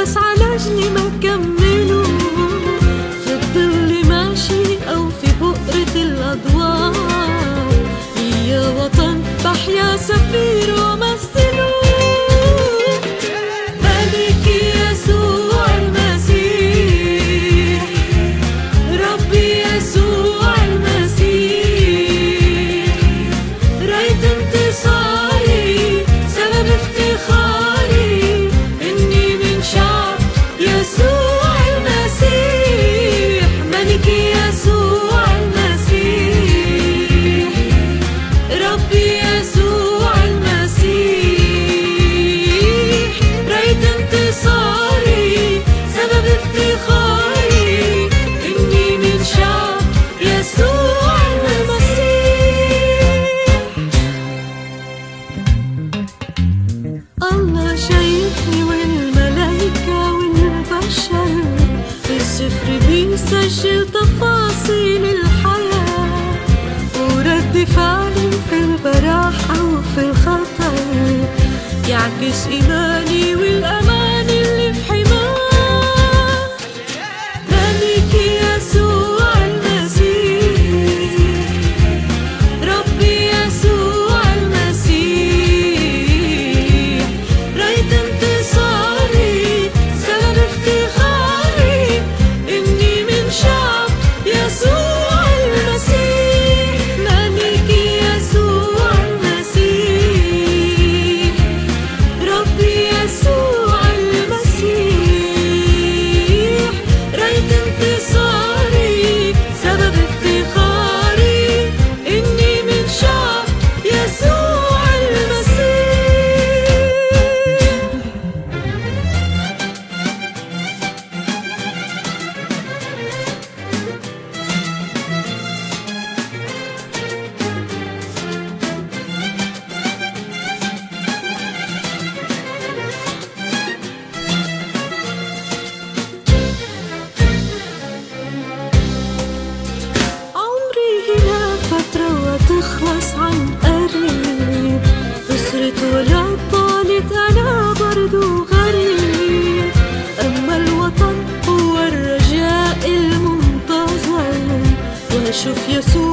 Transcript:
بس على جني ما كملوا، في الظل ماشي أو في بؤرة الأضواء، يا وطن بحيا سفير ومثله. الله شايفني والملايكة والبشر، السفر بيسجل تفاصيل الحياة، ورد فعلي في البراحة وفي الخطر يعكس إيماني والأمان اللي في حماه. ملك يسوع المسيح، ربي يسوع المسيح، راية انتصاري سبب افتخاري إني من شعب يسوع المسيح. ملك يسوع المسيح، ربي يسوع المسيح، راية انتصاري سبب افتخاري إني من شعب يسوع المسيح. عمري هنا فترة وتخلص عن قريب، أسرة ولاد طالت أنا برضو غريب، أما الوطن هو الرجاء المنتظر، وأشوف يسوع